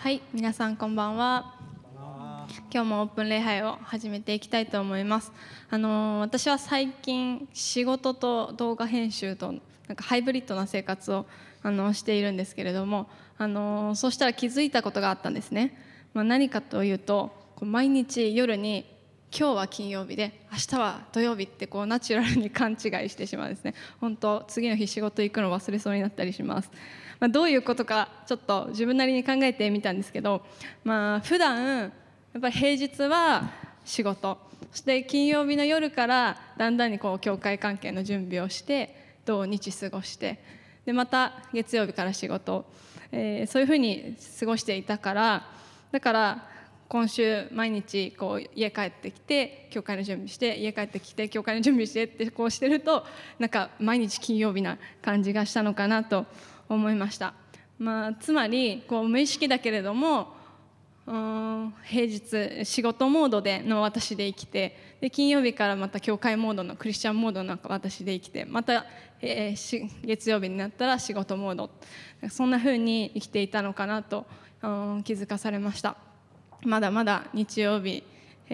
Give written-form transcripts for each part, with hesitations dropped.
はい、皆さんこんばんは。今日もオープン礼拝を始めていきたいと思います。私は最近仕事と動画編集となんかハイブリッドな生活をしているんですけれども、そうしたら気づいたことがあったんですね。何かというと、毎日夜に今日は金曜日で明日は土曜日ってナチュラルに勘違いしてしまうんですね。本当次の日仕事行くの忘れそうになったりします。どういうことかちょっと自分なりに考えてみたんですけど、普段やっぱり平日は仕事、そして金曜日の夜からだんだんに教会関係の準備をして土日過ごして、でまた月曜日から仕事、そういうふうに過ごしていたから、だから今週毎日家帰ってきて教会の準備して、家帰ってきて教会の準備してってしてると、なんか毎日金曜日な感じがしたのかなと思いました。つまり無意識だけれども平日仕事モードでの私で生きて、で金曜日からまた教会モードのクリスチャンモードの私で生きて、また、月曜日になったら仕事モード、そんな風に生きていたのかなと気づかされました。まだまだ日曜日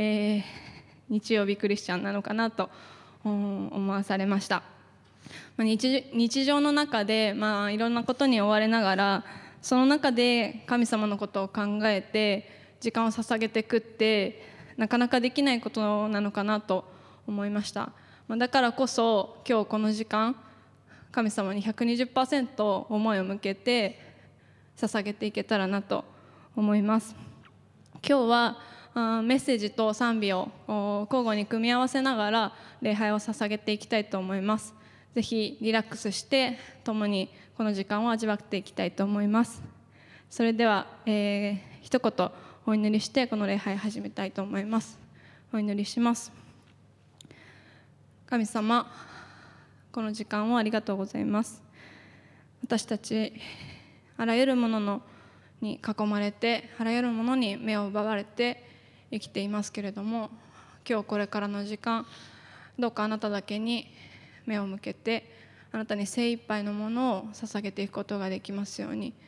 クリスチャンなのかなと思わされました。日常の中で、いろんなことに追われながら、その中で神様のことを考えて時間を捧げていくってなかなかできないことなのかなと思いました。だからこそ今日この時間、神様に 120% 思いを向けて捧げていけたらなと思います。今日はメッセージと賛美を交互に組み合わせながら礼拝を捧げていきたいと思います。ぜひリラックスして共にこの時間を味わっていきたいと思います。それでは、一言お祈りしてこの礼拝を始めたいと思います。お祈りします。神様、この時間をありがとうございます。私たちあらゆるものに囲まれて、あらゆるものに目を奪われて生きていますけれども、今日これからの時間、どうかあなただけに目を向けて、あなたに精一杯のものを捧げていくことができますように、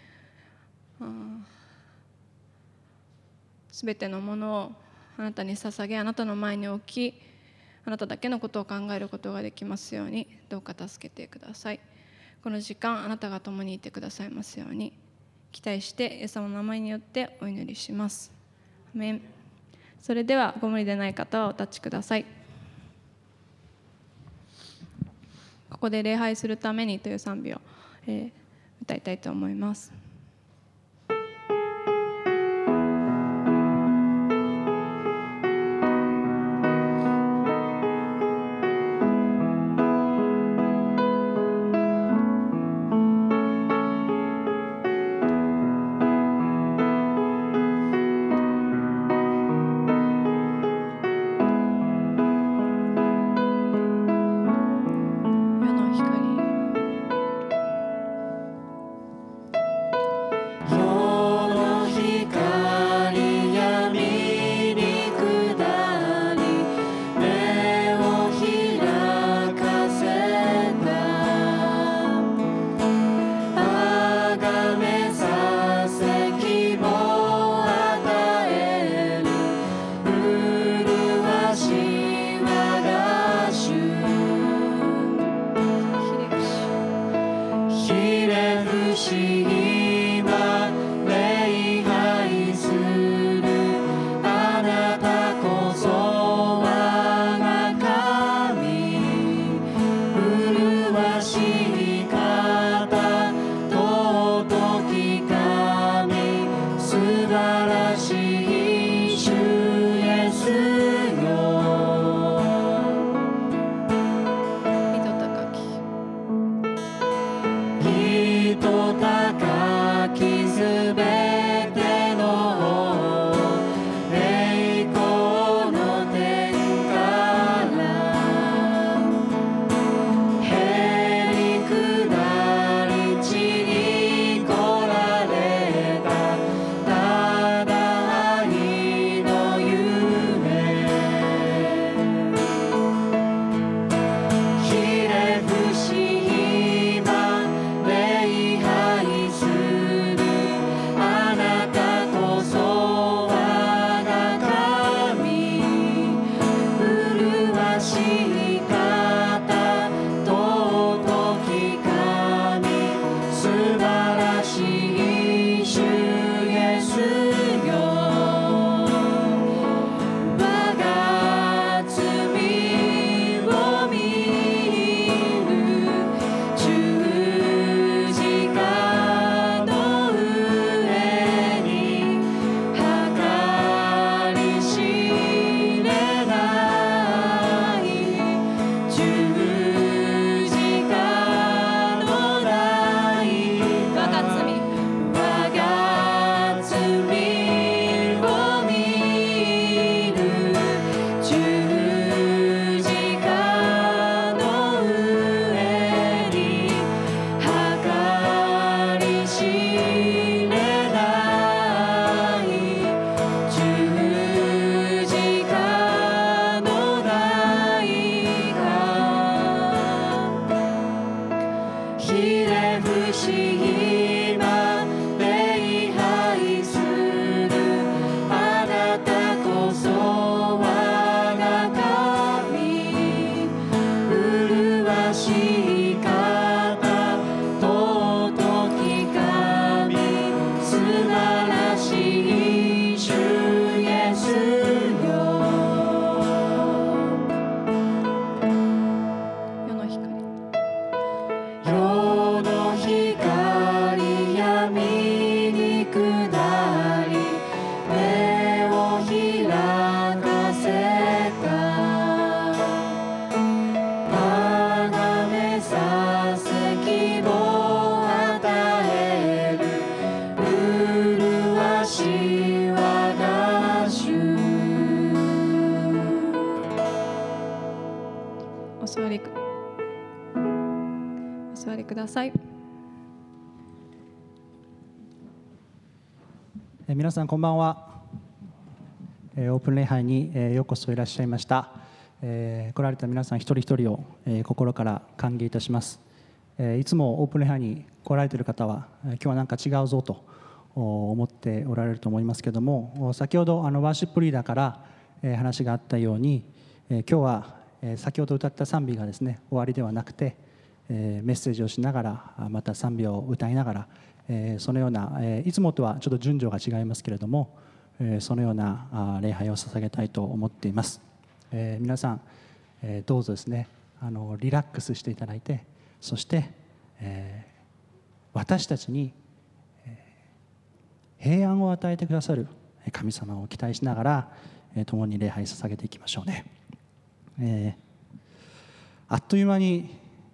すべてのものをあなたに捧げ、あなたの前に置き、あなただけのことを考えることができますように、どうか助けてください。この時間、あなたが共にいてくださいますように期待して、イエス様の名前によってお祈りします。アメン。それではご無理でない方はお立ちください。ここで礼拝するためにという賛美を、歌いたいと思います。世の光、 しい主イエスよ。 世の光世の光闇に下り目を開かせた。眺めさせ希望与える麗しい我が主。 お座りください。 皆さんこんばんは。オープン礼拝にようこそいらっしゃいました。来られた皆さん一人一人を心から歓迎いたします。いつもオープン礼拝に来られている方は今日はなんか違うぞと思っておられると思いますけども、先ほどワーシップリーダーから話があったように、今日は先ほど歌った賛美がですね終わりではなくて、メッセージをしながらまた賛美を歌いながら、そのようないつもとはちょっと順序が違いますけれども、そのような礼拝を捧げたいと思っています。皆さんどうぞですねリラックスしていただいて、そして私たちに平安を与えてくださる神様を期待しながら共に礼拝捧げていきましょうね。あっという間に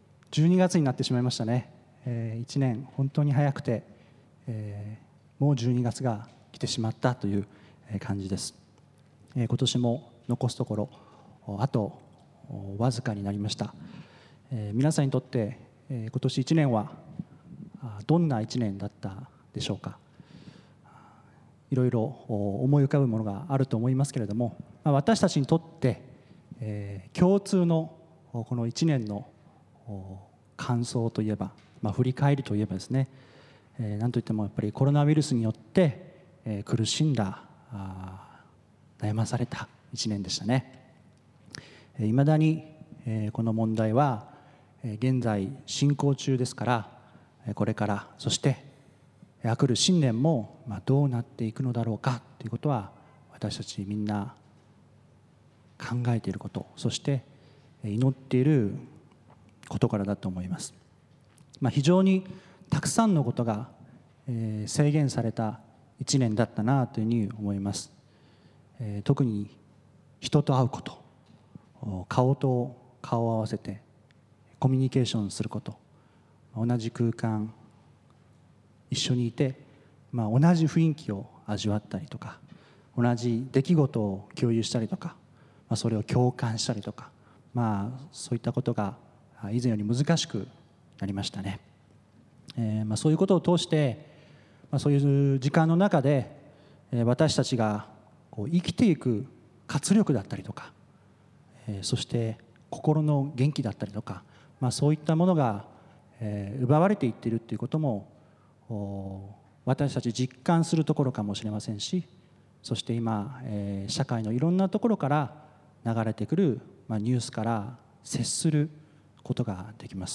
12月になってしまいましたね。1年本当に早くて、もう12月が来てしまったという感じです。今年も残すところあとわずかになりました。皆さんにとって今年1年はどんな1年だったでしょうか。いろいろ思い浮かぶものがあると思いますけれども、私たちにとって共通のこの1年の感想といえば、振り返りといえばですね、何といってもやっぱりコロナウイルスによって苦しんだ悩まされた1年でしたね。いまだにこの問題は現在進行中ですから、これからそして来る新年もどうなっていくのだろうかということは私たちみんな考えていること、そして祈っている事柄だと思います。非常にたくさんのことが制限された1年だったなというふうに思います。特に人と会うこと、顔と顔を合わせてコミュニケーションすること、同じ空間一緒にいて、同じ雰囲気を味わったりとか、同じ出来事を共有したりとか、それを共感したりとか、そういったことが以前より難しくなりましたね。そういうことを通して、そういう時間の中で私たちが生きていく活力だったりとか、そして心の元気だったりとか、そういったものが奪われていっているということも私たち実感するところかもしれませんし、そして今社会のいろんなところから流れてくるニュースから接することができます。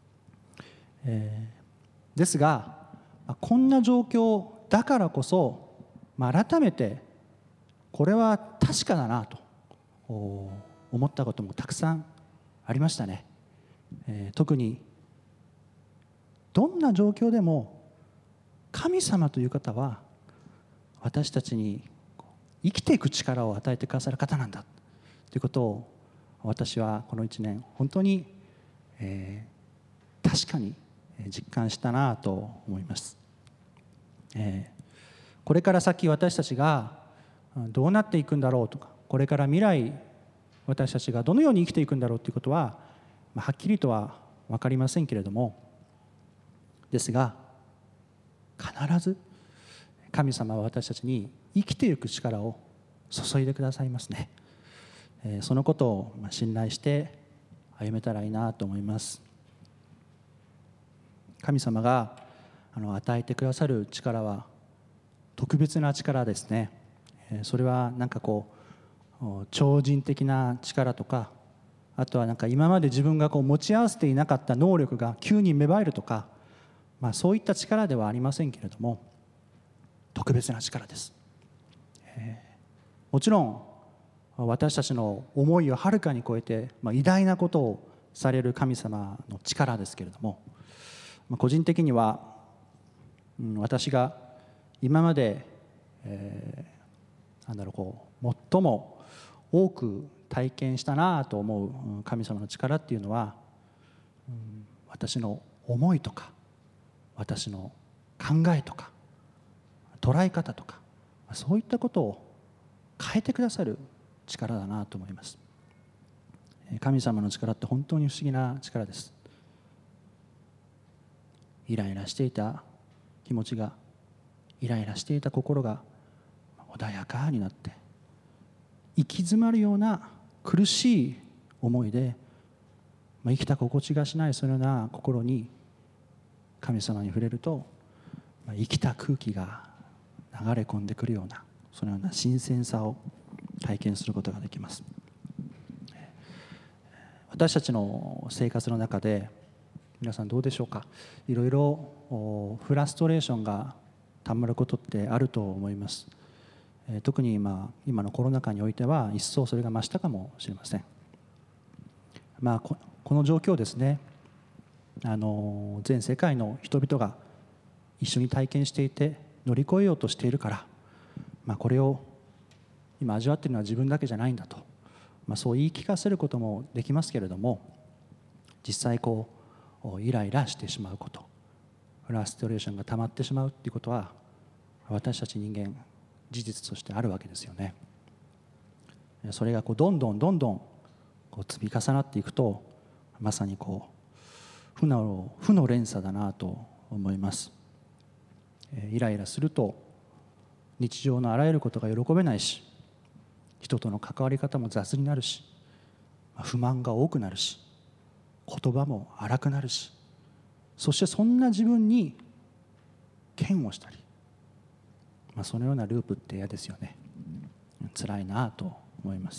ですがこんな状況だからこそ改めてこれは確かだなと思ったこともたくさんありましたね。特にどんな状況でも神様という方は私たちに生きていく力を与えてくださる方なんだということを私はこの1年本当に確かに実感したなと思います。これから先私たちがどうなっていくんだろうとか、これから未来私たちがどのように生きていくんだろうということははっきりとは分かりませんけれども、ですが必ず神様は私たちに生きていく力を注いでくださいますね。そのことを信頼して歩めたらいいなと思います。神様が与えてくださる力は特別な力ですね。それは超人的な力とか、あとは今まで自分が持ち合わせていなかった能力が急に芽生えるとか、そういった力ではありませんけれども、 特別な力です。もちろん私たちの思いをはるかに超えて、偉大なことをされる神様の力ですけれども、個人的には私が今まで、最も多く体験したなと思う神様の力っていうのは、私の思いとか私の考えとか捉え方とか、そういったことを変えてくださる力だなと思います。神様の力って本当に不思議な力です。イライラしていた気持ちが、イライラしていた心が穏やかになって、行き詰まるような苦しい思いで、生きた心地がしないそのような心に神様に触れると、生きた空気が流れ込んでくるような、そのような新鮮さを体験することができます。私たちの生活の中で皆さんどうでしょうか。いろいろフラストレーションがたまることってあると思います。特に今のコロナ禍においては一層それが増したかもしれません。この状況ですね、全世界の人々が一緒に体験していて乗り越えようとしているから、これを今味わっているのは自分だけじゃないんだと、そう言い聞かせることもできますけれども、実際イライラしてしまうこと、フラストレーションが溜まってしまうということは私たち人間事実としてあるわけですよね。それがどんどん積み重なっていくと、まさに負の連鎖だなと思います。イライラすると日常のあらゆることが喜べないし、人との関わり方も雑になるし、不満が多くなるし、言葉も荒くなるし、そしてそんな自分に嫌悪したり、そのようなループって嫌ですよね。辛いなと思います。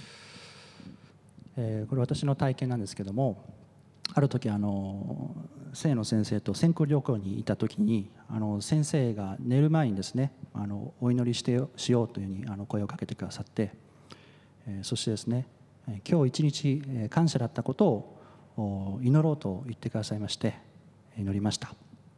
これ私の体験なんですけども、ある時聖の先生と宣教旅行にいた時に、先生が寝る前にですね、お祈りしようというふうに声をかけてくださって、そしてですね、今日一日感謝だったことを祈ろうと言ってくださいまして、祈りました。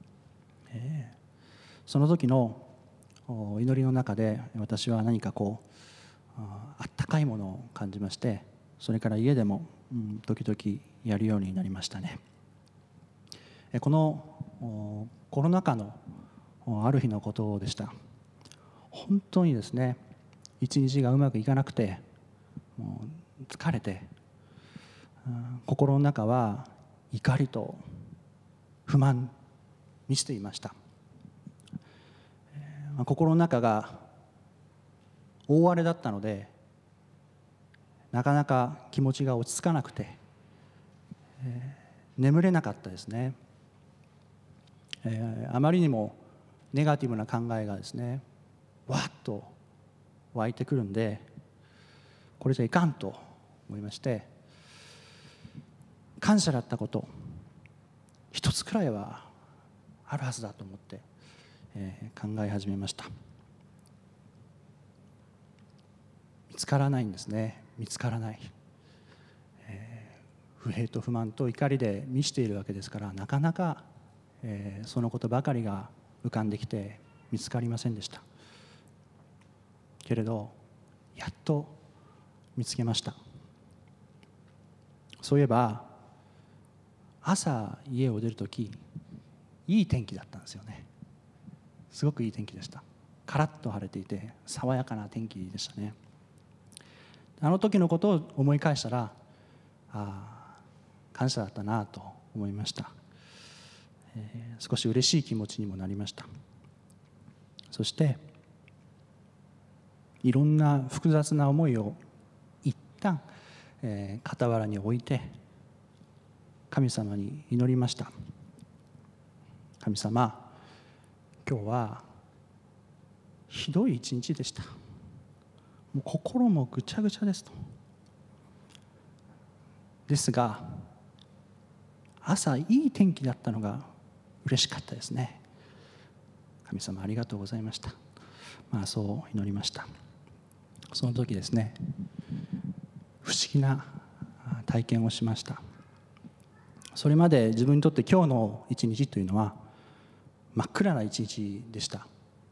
その時の祈りの中で私は何かあったかいものを感じまして、それから家でも時々やるようになりましたね。このコロナ禍のある日のことでした。本当にですね、一日がうまくいかなくて、もう疲れて、心の中は怒りと不満満ちていました。心の中が大荒れだったので、なかなか気持ちが落ち着かなくて、眠れなかったですね。あまりにもネガティブな考えがですね、わっと湧いてくるんで、これじゃいかんと思いまして、感謝だったこと一つくらいはあるはずだと思って、考え始めました。見つからないんですね。見つからない、不平と不満と怒りで満ちているわけですから、なかなか、そのことばかりが浮かんできて見つかりませんでした。けれどやっと見つけました。そういえば朝家を出るとき、いい天気だったんですよね。すごくいい天気でした。カラッと晴れていて爽やかな天気でしたね。あの時のことを思い返したら、感謝だったなと思いました。少し嬉しい気持ちにもなりました。そしていろんな複雑な思いを一旦、傍らに置いて神様に祈りました。神様、今日はひどい一日でした。もう心もぐちゃぐちゃですと。ですが朝いい天気だったのが嬉しかったですね。 神様ありがとうございました、そう祈りました。その時ですね、不思議な体験をしました。それまで自分にとって今日の一日というのは真っ暗な一日でした。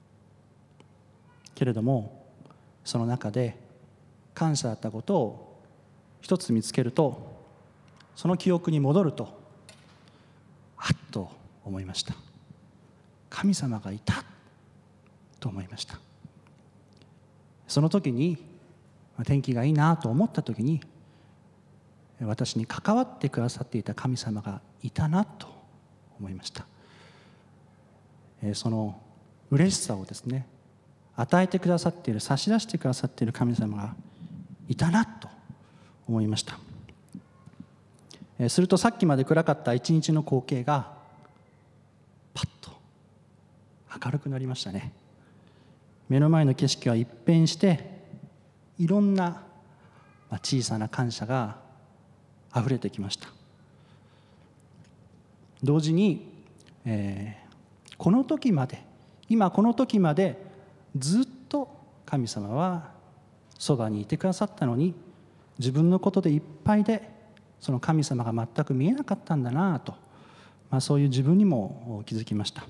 けれどもその中で感謝だったことを一つ見つけると、その記憶に戻るとあっと思いました。神様がいたと思いました。その時に天気がいいなと思った時に、私に関わってくださっていた神様がいたなと思いました。その嬉しさをですね、与えてくださっている、差し出してくださっている神様がいたなと思いました。するとさっきまで暗かった一日の光景がパッと明るくなりましたね。目の前の景色は一変して、いろんな小さな感謝があふれてきました。同時に、この時まで、今この時までずっと神様はそばにいてくださったのに、自分のことでいっぱいでその神様が全く見えなかったんだなと、そういう自分にも気づきました。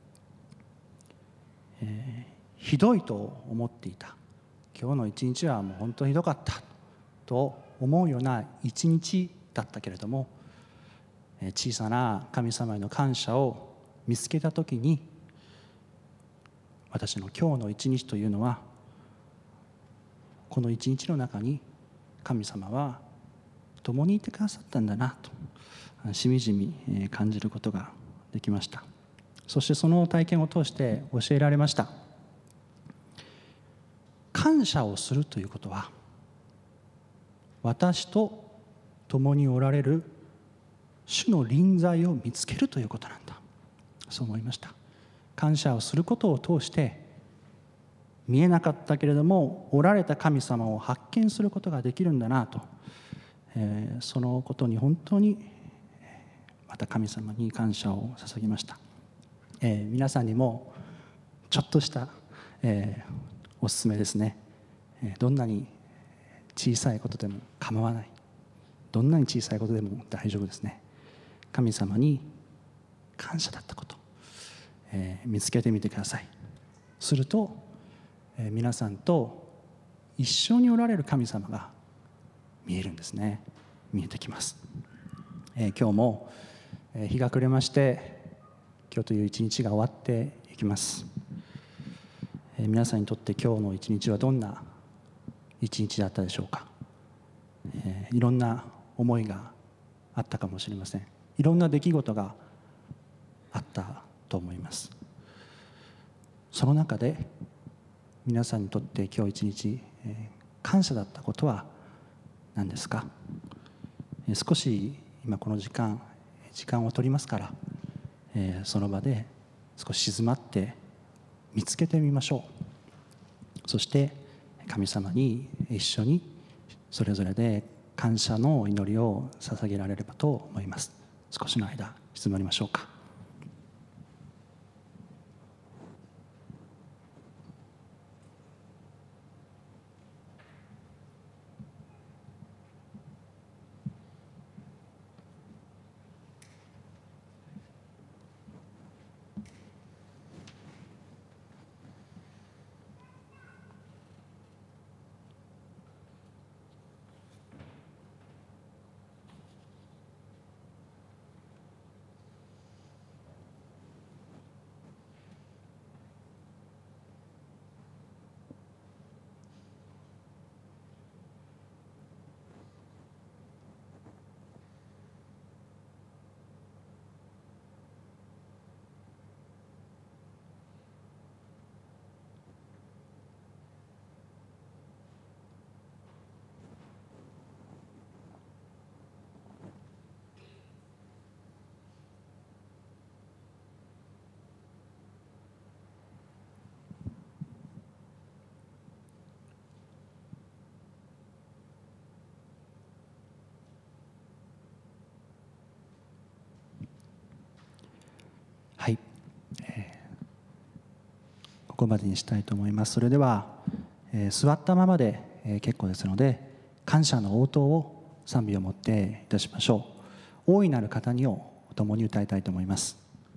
ひどいと思っていた今日の一日はもう本当にひどかったと思うような一日だったけれども、小さな神様への感謝を見つけたときに、私の今日の一日というのは、この一日の中に神様は共にいてくださったんだなとしみじみ感じることができました。そしてその体験を通して教えられました。感謝をするということは、私と共におられる主の臨在を見つけるということなんだ、そう思いました。感謝をすることを通して見えなかったけれどもおられた神様を発見することができるんだなと、そのことに本当にまた神様に感謝を捧げました。皆さんにもちょっとした、おすすめですね。どんなに小さいことでも構わない、どんなに小さいことでも大丈夫ですね。神様に感謝だったこと、見つけてみてください。すると、皆さんと一緒におられる神様が見えるんですね。見えてきます。今日も日が暮れまして、今日という一日が終わっていきます。皆さんにとって今日の一日はどんな一日だったでしょうか。いろんな思いがあったかもしれません。いろんな出来事があったと思います。その中で皆さんにとって今日一日、感謝だったことは何ですか。少し今この時間を取りますから、その場で少し静まって見つけてみましょう。そして神様に一緒にそれぞれで感謝の祈りを捧げられればと思います。少しの間静まりましょうか。 こまでにしたいと思います。それでは、座ったままで、結構ですので、感謝の応答を賛美をもっていたしましょう。大いなる方にを共に歌いたいと思います。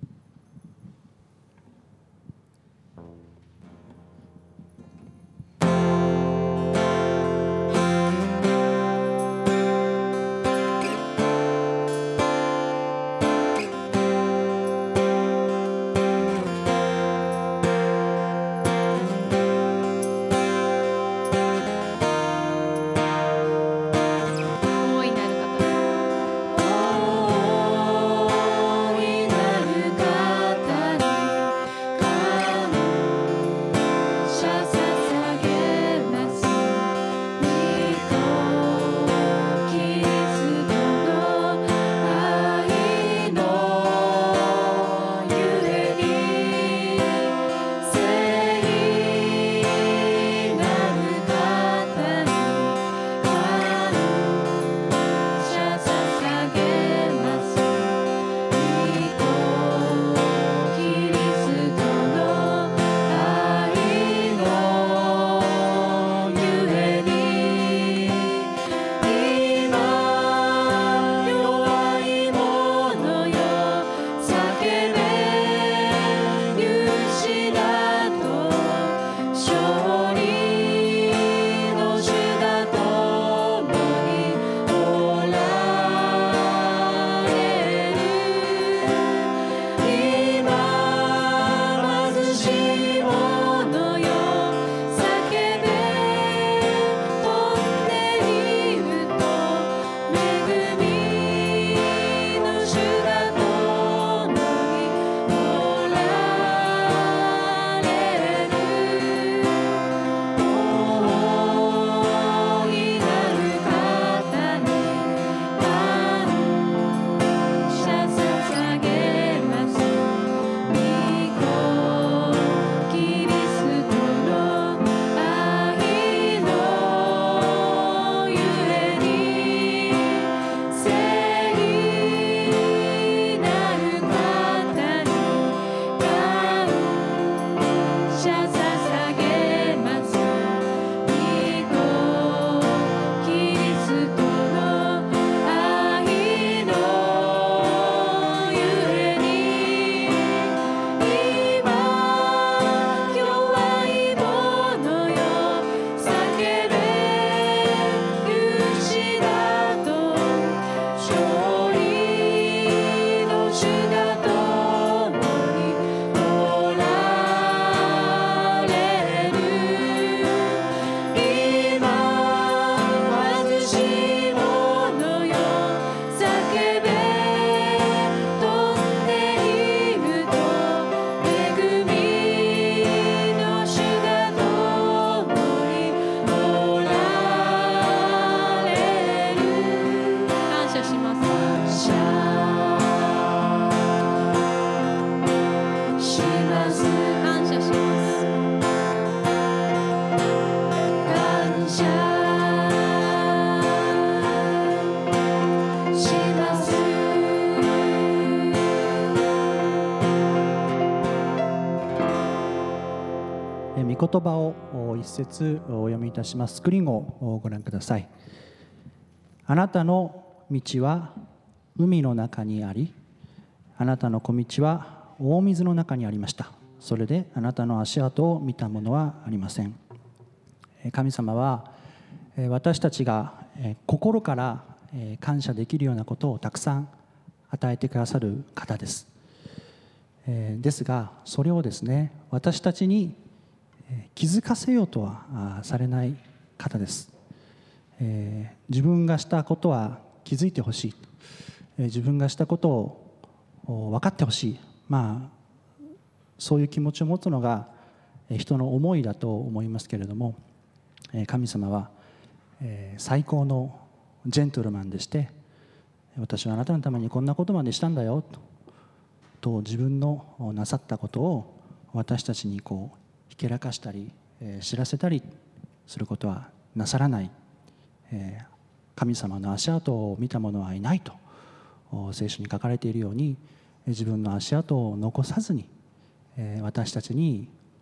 御言葉を一節お読みいたします。スクリーンをご覧ください。あなたの道は海の中にあり、あなたの小道は大水の中にありました。それであなたの足跡を見たものはありません。神様は私たちが心から感謝できるようなことをたくさん与えてくださる方です。ですがそれをですね、私たちに気づかせようとはされない方です。自分がしたことは気づいてほしい、自分がしたことを分かってほしい、そういう気持ちを持つのが人の思いだと思いますけれども、神様は最高のジェントルマンでして、私はあなたのためにこんなことまでしたんだよと自分のなさったことを私たちにひけらかしたり知らせたりすることはなさらない。神様の足跡を見た者はいないと聖書に書かれているように、自分の足跡を残さずに私たちに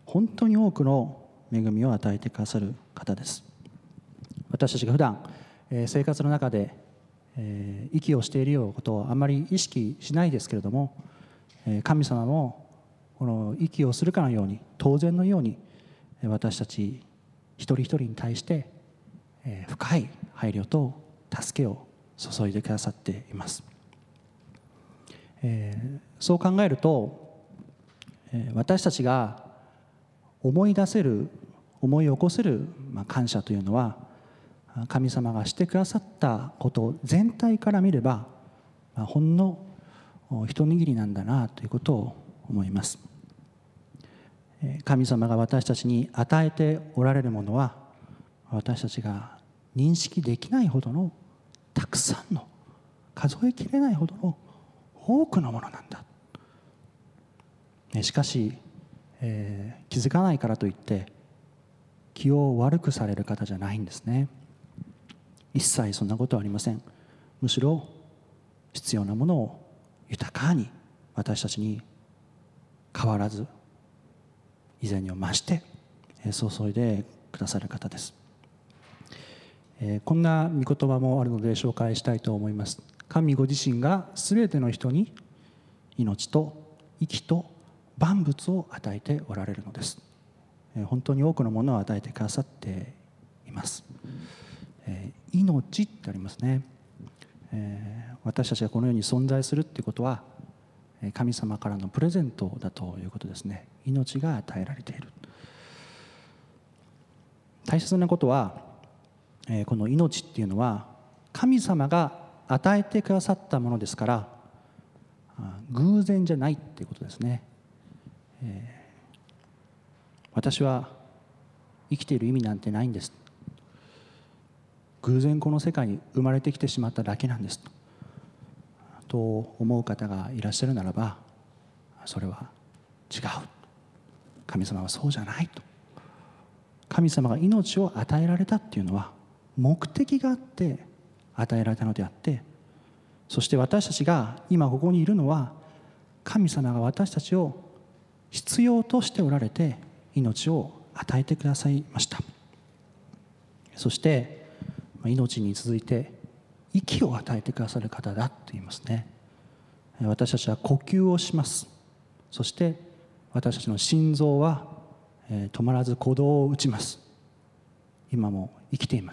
本当に多くの恵みを与えてくださる方です。私たちが普段生活の中で息をしているようなことをあまり意識しないですけれども、神様もこの息をするかのように、当然のように私たち一人一人に対して深い配慮と助けを注いでくださっています。そう考えると、私たちが思い出せる、思い起こせる感謝というのは、神様がしてくださったこと全体から見ればほんの一握りなんだなということを思います。神様が私たちに与えておられるものは、私たちが認識できないほどのたくさんの、数えきれないほどの多くのものなんだ。しかし、気づかないからといって気を悪くされる方じゃないんですね。一切そんなことはありません。むしろ必要なものを豊かに私たちに変わらず以前にを増して注いでくださる方です。こんな御言葉もあるので紹介したいと思います。神ご自身がすべての人に命と息と万物を与えておられるのです。本当に多くのものを与えてくださっています。命ってありますね。私たちがこの世に存在するっていうことは神様からのプレゼントだということですね。命が与えられている。大切なことは、この命っていうのは神様が与えてくださったものですから、偶然じゃないっていうことですね。私は生きている意味なんてないんです、偶然この世界に生まれてきてしまっただけなんですと思う方がいらっしゃるならば、それは違う、神様はそうじゃないと。神様が命を与えられたっていうのは目的があって与えられたのであって、そして私たちが今ここにいるのは神様が私たちを必要としておられて命を与えてくださいました。そして命に続いて息を与えてくださる方だと言いますね。私たちは呼吸をします。そして私たちの心臓は止まらず鼓動を打ちます。今も生きています。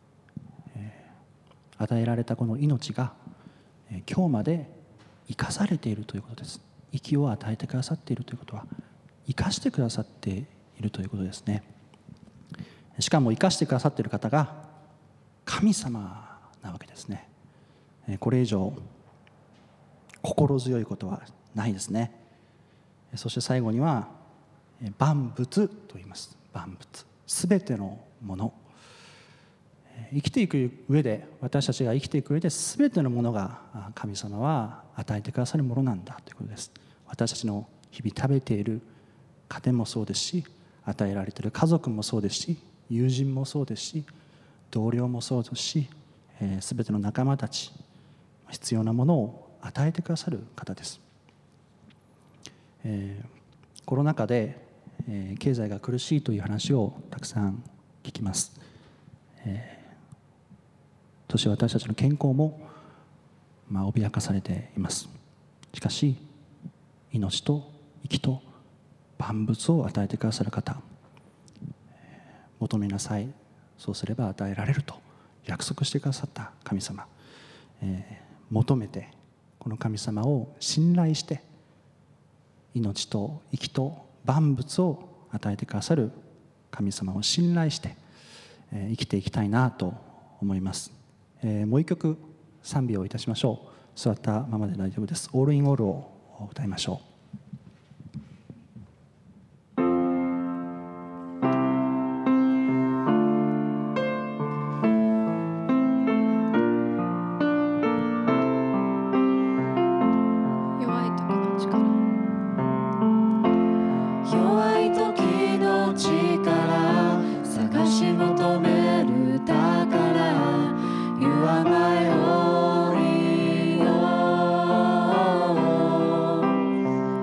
与えられたこの命が今日まで生かされているということです。息を与えてくださっているということは生かしてくださっているということですね。しかも生かしてくださっている方が神様なわけですね。これ以上心強いことはないですね。そして最後には万物と言います。万物、すべてのもの、生きていく上で、私たちが生きていく上で全てのものが神様は与えてくださるものなんだということです。私たちの日々食べている糧もそうですし、与えられている家族もそうですし、友人もそうですし、同僚もそうですし、全ての仲間たち、必要なものを与えてくださる方です。コロナ禍で経済が苦しいという話をたくさん聞きます。そして私たちの健康も脅かされています。しかし命と息と万物を与えてくださる方、求めなさい、そうすれば与えられると約束してくださった神様、求めてこの神様を信頼して命と息と万物を与えてくださる神様を信頼して生きていきたいなと思います。もう一曲賛美をいたしましょう。座ったままで大丈夫です。オールインオールを歌いましょう。 「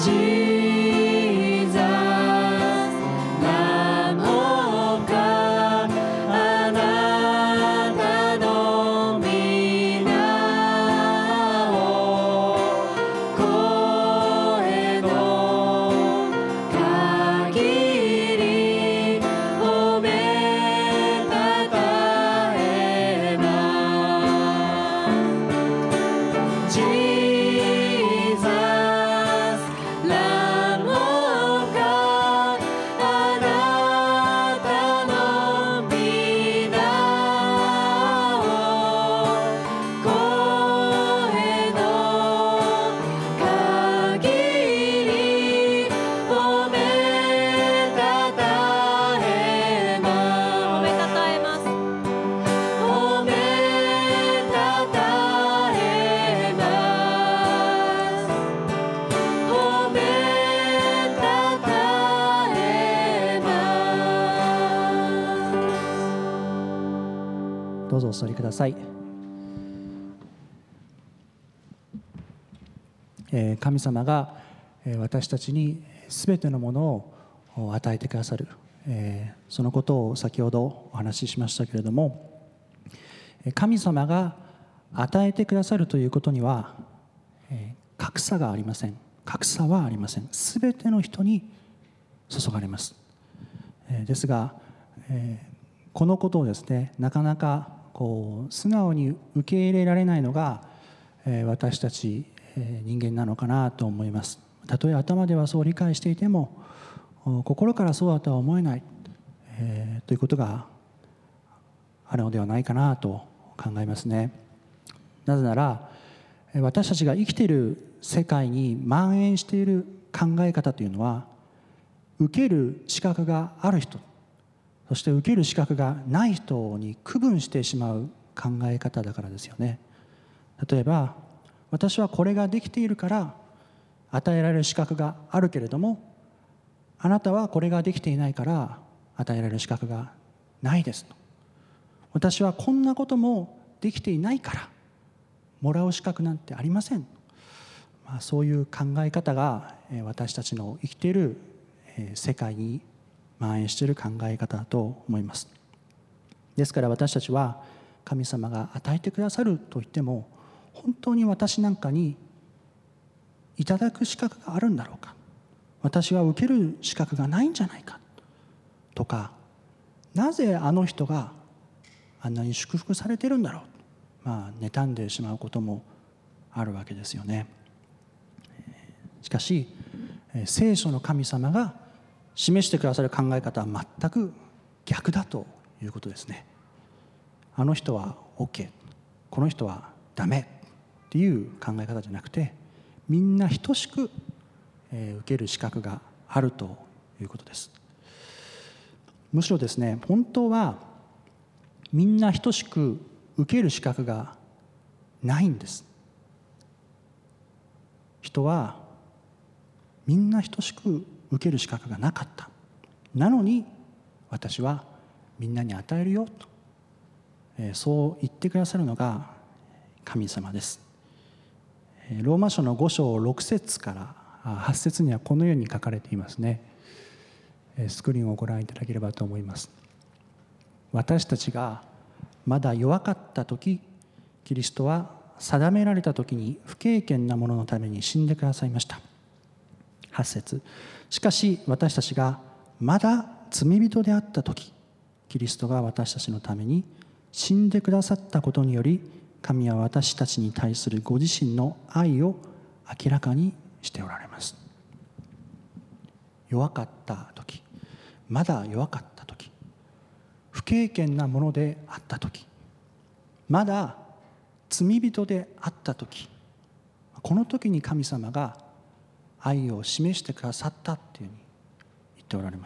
どうぞお座りください。神様が私たちにすべてのものを与えてくださる、そのことを先ほどお話ししましたけれども、神様が与えてくださるということには格差がありません。格差はありません。すべての人に注がれます。ですが、このことをですね、なかなか素直に受け入れられないのが私たち人間なのかなと思います。たとえ頭ではそう理解していても心からそうだとは思えない、ということがあるのではないかなと考えますね。なぜなら私たちが生きている世界に蔓延している考え方というのは、受ける資格がある人、そして受ける資格がない人に区分してしまう考え方だからですよね。例えば、私はこれができているから与えられる資格があるけれども、あなたはこれができていないから与えられる資格がないですと。私はこんなこともできていないからもらう資格なんてありません。そういう考え方が私たちの生きている世界に蔓延している考え方だと思います。ですから私たちは神様が与えてくださると言っても、本当に私なんかにいただく資格があるんだろうか、私は受ける資格がないんじゃないかとか、なぜあの人があんなに祝福されてるんだろう、妬んでしまうこともあるわけですよね。しかし聖書の神様が示してくださる考え方は全く逆だということですね。あの人は OK、 この人はダメっていう考え方じゃなくて、みんな等しく受ける資格があるということです。むしろですね、本当はみんな等しく受ける資格がないんです。人はみんな等しく受ける資格がなかった。なのに私はみんなに与えるよと、そう言ってくださるのが神様です。ローマ書の5章6節から8節にはこのように書かれていますね。スクリーンをご覧いただければと思います。私たちがまだ弱かった時、キリストは定められた時に不敬虔な者のために死んでくださいました。8節、しかし私たちがまだ罪人であった時、キリストが私たちのために死んでくださったことにより、神は私たちに対するご自身の愛を明らかにしておられます。弱かった時、まだ弱かった時、不敬虔なものであった時、まだ罪人であった時、この時に神様が愛を示してくださったというふうに言っておられます。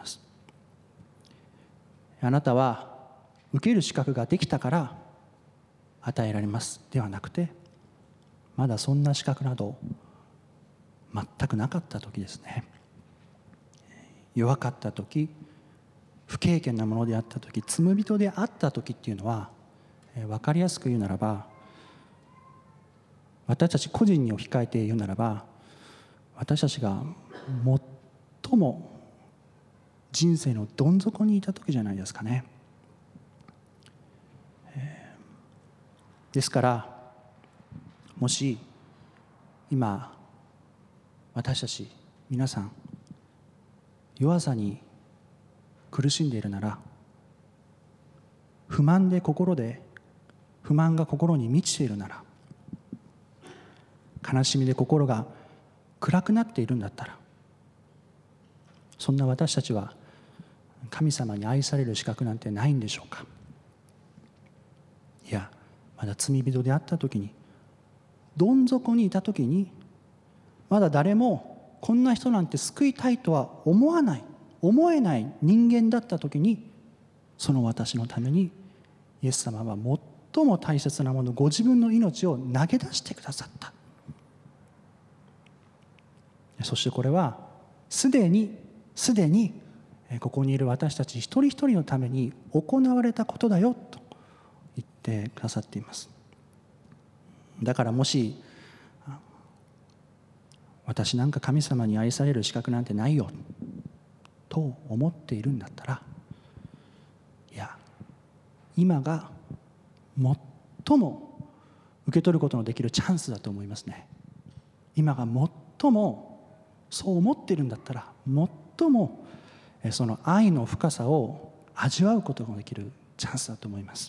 あなたは受ける資格ができたから与えられますではなくて、まだそんな資格など全くなかった時ですね。弱かった時、不敬虔なものであった時、罪人であった時っていうのは、分かりやすく言うならば、私たち個人に置き換えて言うならば、私たちが最も人生のどん底にいた時じゃないですかね。ですからもし今私たち皆さん弱さに苦しんでいるなら、不満が心に満ちているなら、悲しみで心が暗くなっているんだったら、そんな私たちは神様に愛される資格なんてないんでしょうか。いや、まだ罪人であった時に、どん底にいた時に、まだ誰もこんな人なんて救いたいとは思えない人間だった時に、その私のためにイエス様は最も大切なもの、ご自分の命を投げ出してくださった。そしてこれはすでにここにいる私たち一人一人のために行われたことだよと言ってくださっています。だからもし私なんか神様に愛される資格なんてないよと思っているんだったら、いや、今が最も受け取ることのできるチャンスだと思いますね。今が最もそう思っているんだったら、最もその愛の深さを味わうことができるチャンスだと思います。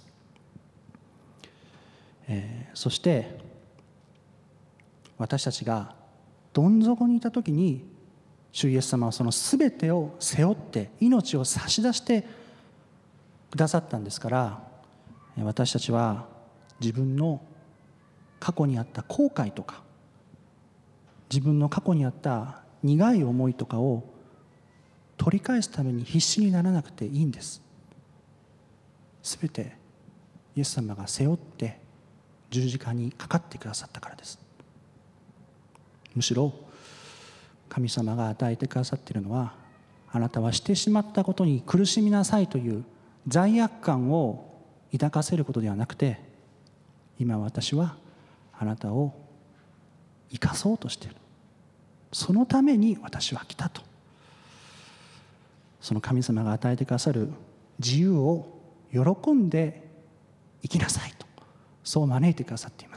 そして私たちがどん底にいた時に、主イエス様はその全てを背負って命を差し出してくださったんですから、私たちは自分の過去にあった後悔とか、自分の過去にあった苦い思いとかを取り返すために必死にならなくていいんです。全てイエス様が背負って十字架にかかってくださったからです。むしろ神様が与えてくださっているのは、あなたはしてしまったことに苦しみなさいという罪悪感を抱かせることではなくて、今私はあなたを生かそうとしている、そのために私は来たと、その神様が与えてくださる自由を喜んで生きなさいと、そう招いてくださっています。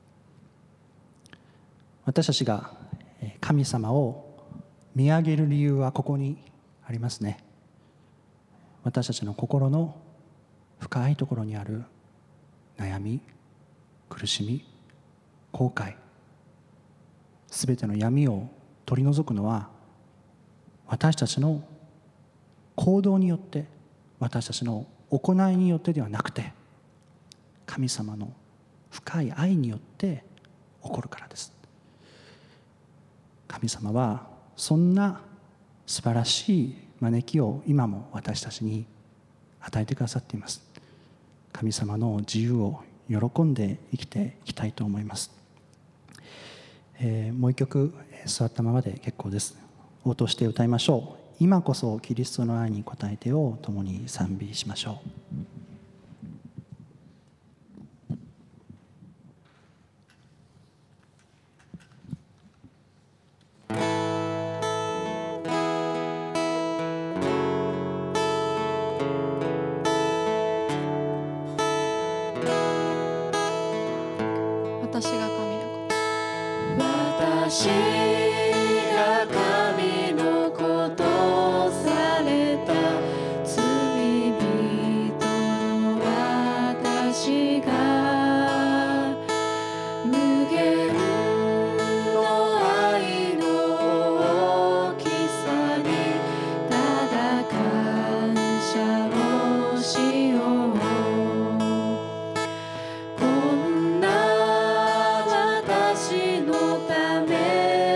私たちが神様を見上げる理由はここにありますね。私たちの心の深いところにある悩み、苦しみ、後悔、すべての闇を取り除くのは、私たちの行動によって、私たちの行いによってではなくて、神様の深い愛によって起こるからです。神様はそんな素晴らしい招きを今も私たちに与えてくださっています。神様の自由を喜んで生きていきたいと思います。もう一曲座ったままで結構です。応答して歌いましょう。今こそキリストの愛に応えてを共に賛美しましょう。 私が神の子。 私が神の子とされた罪人の私が無限の愛の大きさにただ感謝をしよう。こんな私のため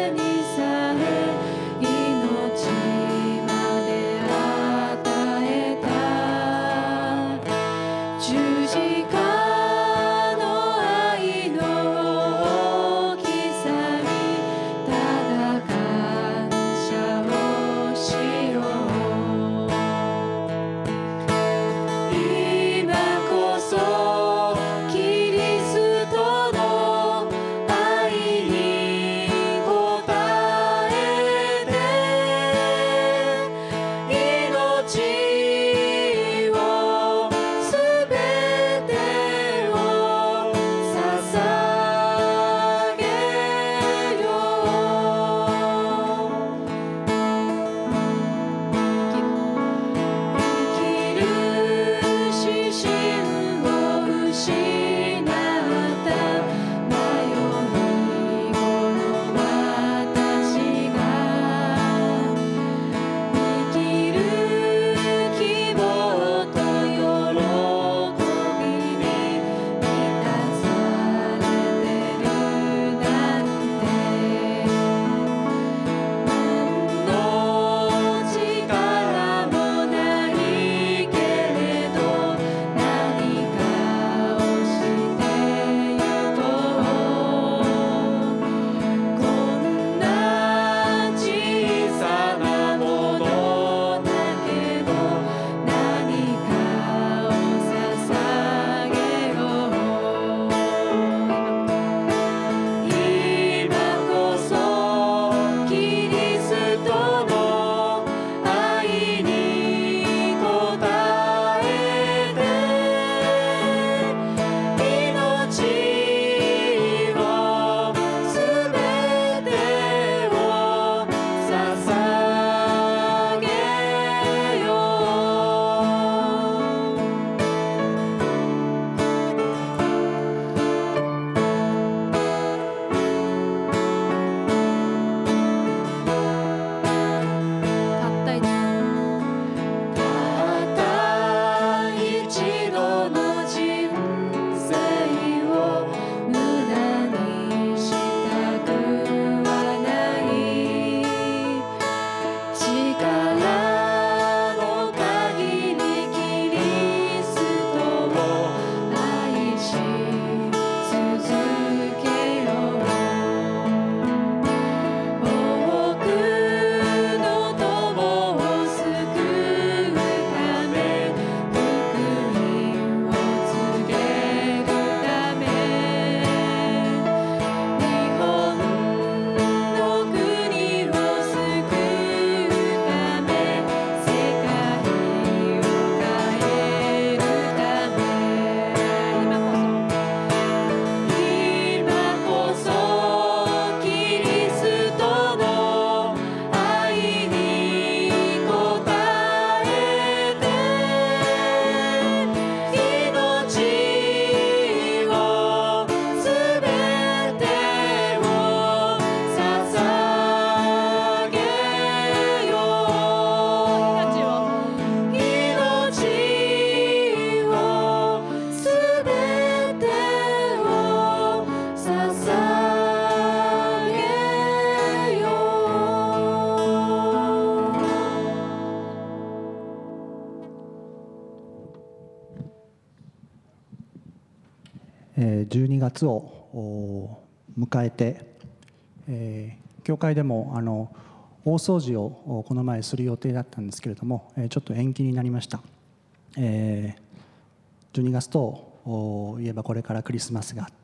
12月を迎えて、教会でも大掃除をこの前する予定だったんですけれども、ちょっと延期になりました。12月といえばこれからクリスマスがあって、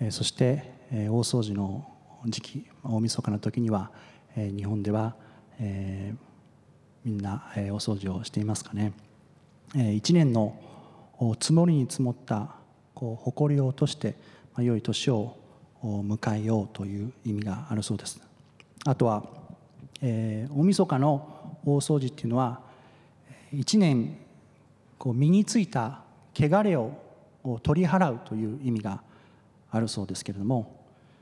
そして大掃除の時期、大晦日の時には日本ではみんなお掃除をしていますかね。1年の積もりに積もった誇りを落として良い年を迎えようという意味があるそうです。あとは大晦日の大掃除っていうのは1年身についた汚れを取り払うという意味があるそうですけれども、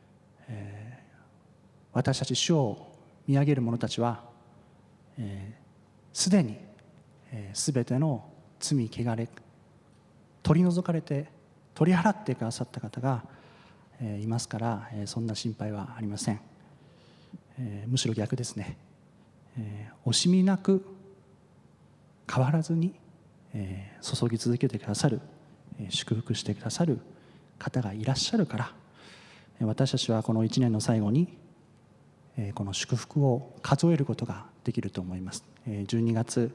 私たち主を見上げる者たちはすでにすべての罪汚れ取り除かれて取り払ってくださった方がいますから、そんな心配はありません。むしろ逆ですね。惜しみなく変わらずに注ぎ続けてくださる、祝福してくださる方がいらっしゃるから、私たちはこの1年の最後にこの祝福を数えることができると思います。12月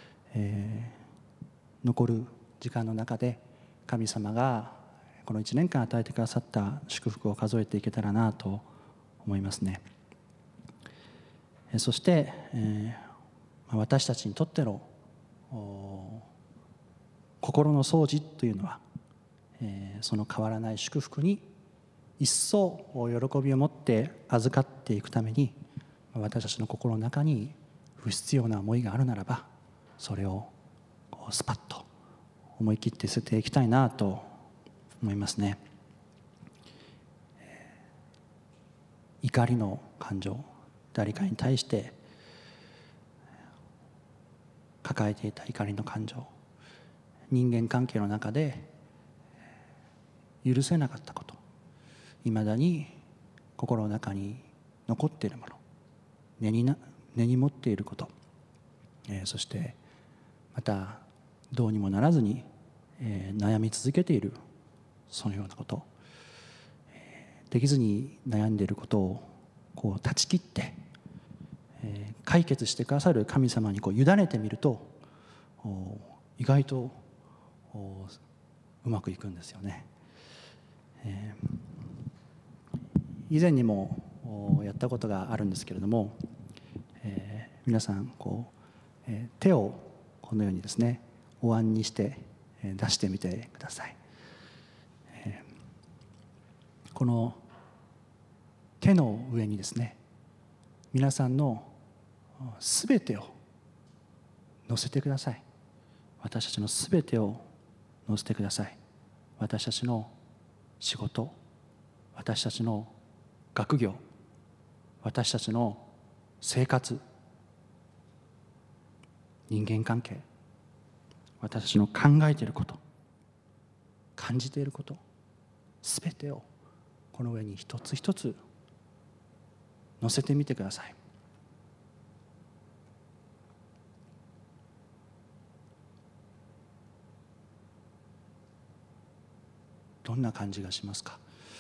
残る時間の中で神様がこの1年間与えてくださった祝福を数えていけたらなと思いますね。そして私たちにとっての心の掃除というのはその変わらない祝福に一層喜びを持って預かっていくために、私たちの心の中に不必要な思いがあるならばそれをスパッと思い切って捨てていきたいなと思いますね。怒りの感情、誰かに対して抱えていた怒りの感情、人間関係の中で許せなかったこと、いまだに心の中に残っているもの、根に持っていること、そしてまたどうにもならずに悩み続けているそのようなこと、できずに悩んでいることを断ち切って解決してくださる神様に委ねてみると意外とうまくいくんですよね。以前にもやったことがあるんですけれども、皆さん手をこのようにですねお椀にして出してみてください。この手の上にですね皆さんのすべてを乗せてください。私たちのすべてを乗せてください。私たちの仕事、私たちの学業、私たちの生活、人間関係、私たちの考えていること、感じていること、すべてをこの上に一つ一つ乗せてみてください。どんな感じがしますか？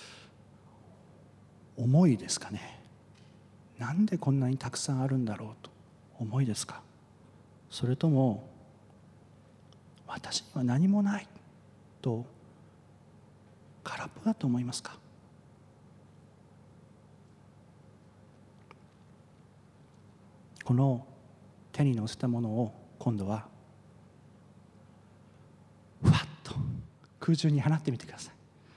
重いですかね。なんでこんなにたくさんあるんだろうと重いですか？それとも私には何もないと空っぽだと思いますか？この手に乗せたものを今度はふわっと空中に放ってみてください。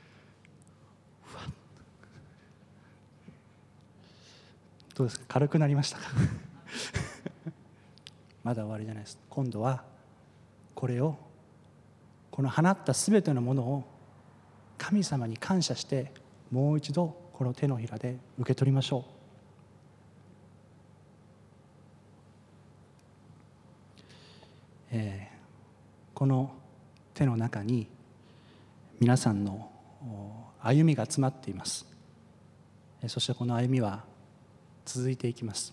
どうですか？軽くなりましたか？まだ終わりじゃないです。今度はこれをこの放ったすべてのものを神様に感謝してもう一度この手のひらで受け取りましょう。この手の中に皆さんの歩みが詰まっています。そしてこの歩みは続いていきます。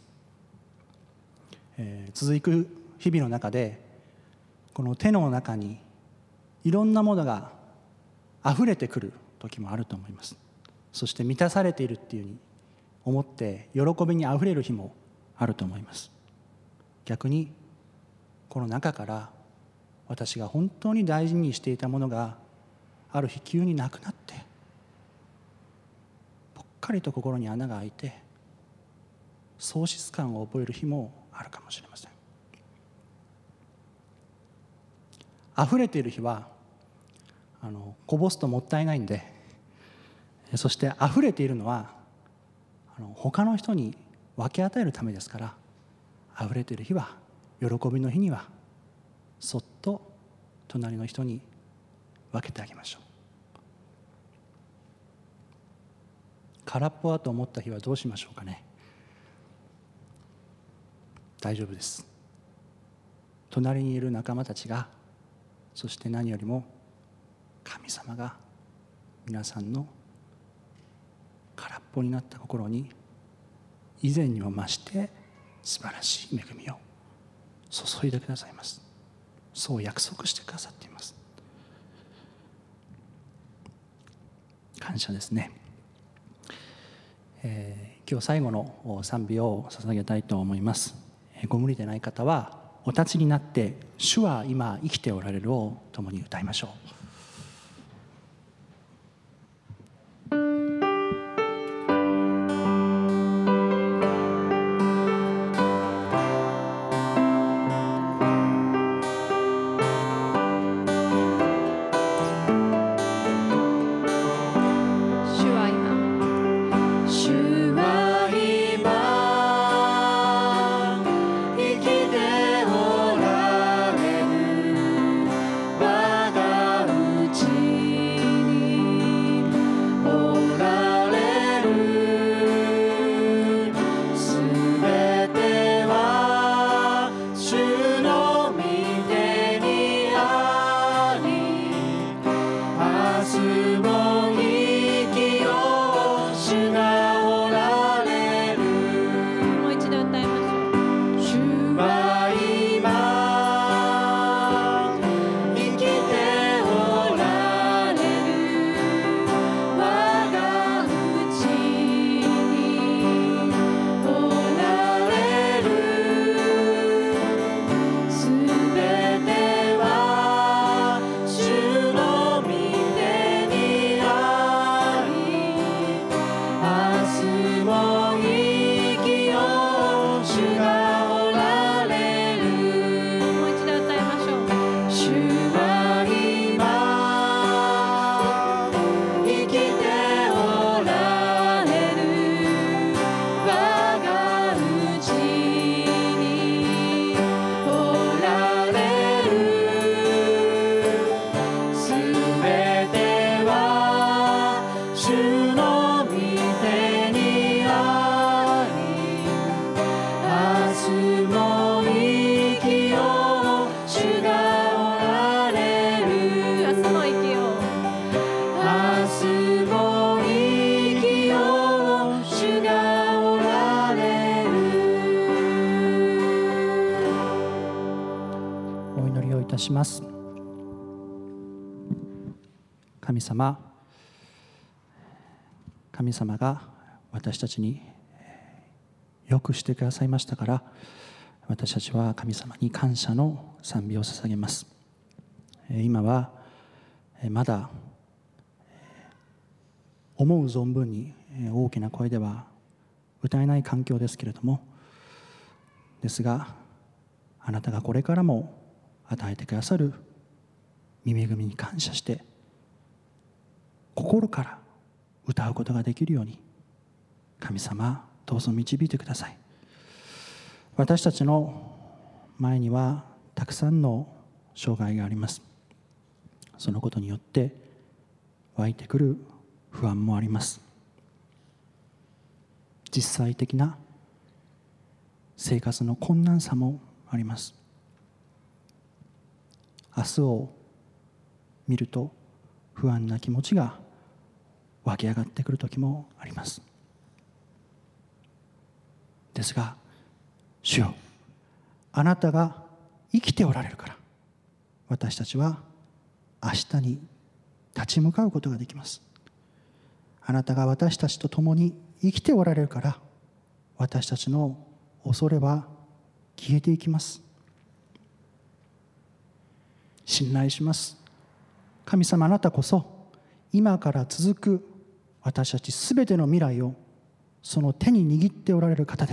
続く日々の中でこの手の中にいろんなものがあふれてくる時もあると思います。そして満たされているっていうふうに思って喜びにあふれる日もあると思います。逆にこの中から私が本当に大事にしていたものがある日急になくなって、ぽっかりと心に穴が開いて喪失感を覚える日もあるかもしれません。溢れている日はこぼすともったいないんで、そして溢れているのは他の人に分け与えるためですから、溢れている日は、喜びの日にはそっと隣の人に分けてあげましょう。空っぽだと思った日はどうしましょうかね。大丈夫です。隣にいる仲間たちが、そして何よりも神様が皆さんの空っぽになった心に以前にも増して素晴らしい恵みを注いでくださいます。そう約束してくださっています。感謝ですね。今日最後の賛美を捧げたいと思います。ご無理でない方はお立ちになって「主は今生きておられる」を共に歌いましょう。します。神様が私たちによくしてくださいましたから、私たちは神様に感謝の賛美を捧げます。今はまだ思う存分に大きな声では歌えない環境ですけれども、ですがあなたがこれからも与えてくださる御恵みに感謝して心から歌うことができるように神様どうぞ導いてください。私たちの前にはたくさんの障害があります。そのことによって湧いてくる不安もあります。実際的な生活の困難さもあります。明日を見ると不安な気持ちが湧き上がってくる時もあります。ですが、主よ、あなたが生きておられるから私たちは明日に立ち向かうことができます。 あなたが私たちと共に生きておられるから、私たちの恐れは消えていきます。信頼します。神様、あなたこそ今から続く私たちすべての未来をその手に握っておられる方です。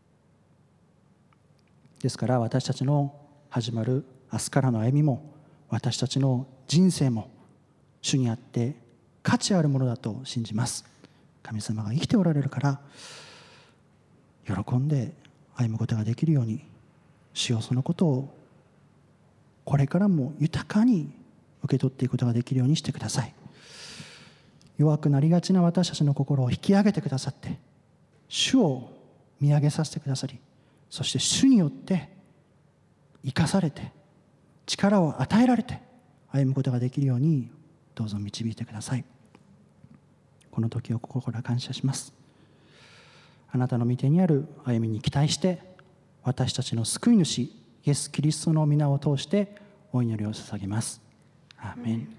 ですから私たちの始まる明日からの歩みも、私たちの人生も主にあって価値あるものだと信じます。神様が生きておられるから、喜んで歩むことができるように、主よ、そのことをこれからも豊かに受け取っていくことができるようにしてください。弱くなりがちな私たちの心を引き上げてくださって、主を見上げさせてくださり、そして主によって生かされて力を与えられて歩むことができるように、どうぞ導いてください。この時を心から感謝します。あなたの御手にある歩みに期待して、私たちの救い主イエス・キリストの皆を通してお祈りを捧げます。アーメン。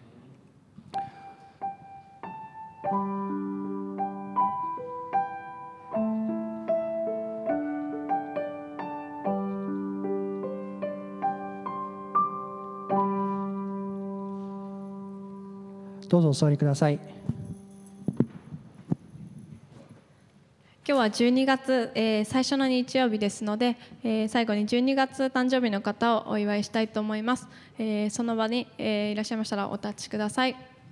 どうぞお座りください。 今日は12月、最初の日曜日ですので、最後に12月誕生日の方をお祝いしたいと思います。その場に、いらっしゃいましたらお立ちください。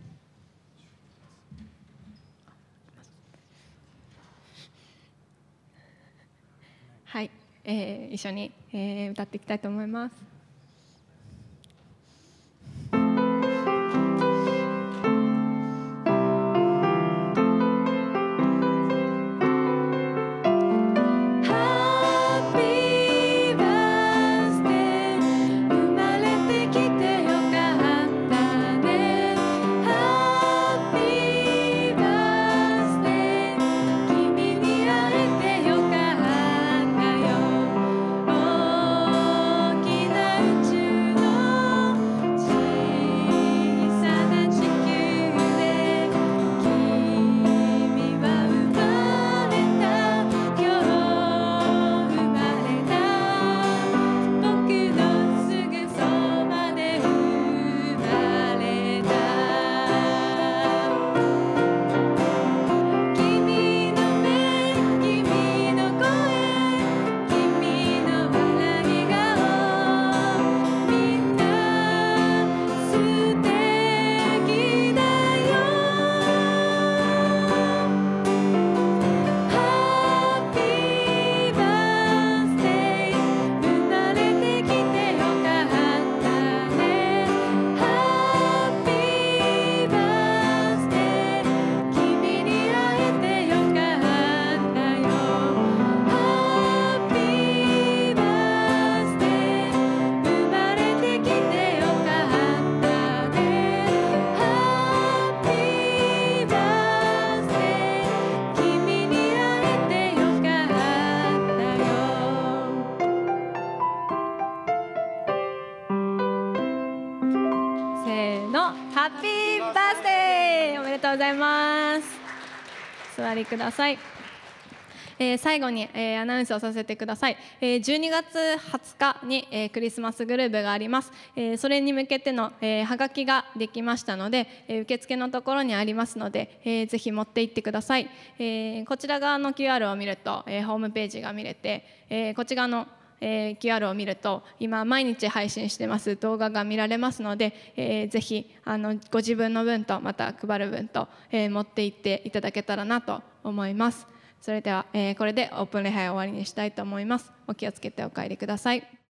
はい、一緒に、歌っていきたいと思います。ハッピーバースデーおめでとうございます。座りください。最後に、アナウンスをさせてください。12月20日に、クリスマスグループがあります。それに向けての、はがきができましたので、受付のところにありますので、ぜひ持って行ってください。こちら側の QR を見ると、ホームページが見れて、こっち側のQR を見ると今毎日配信してます動画が見られますので、ぜひご自分の分とまた配る分と、持って行っていただけたらなと思います。それでは、これでオープン礼拝を終わりにしたいと思います。お気をつけてお帰りください。